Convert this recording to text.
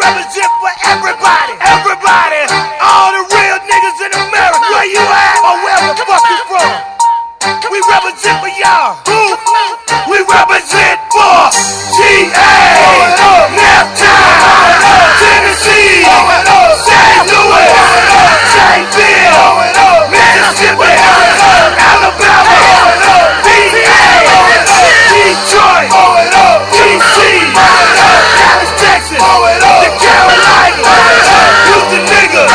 represent for everybody. Everybody. All the real niggas in America. Where you at? Or where the fuck you from? We represent for y'all. We represent for GA, Neptune, Tennessee.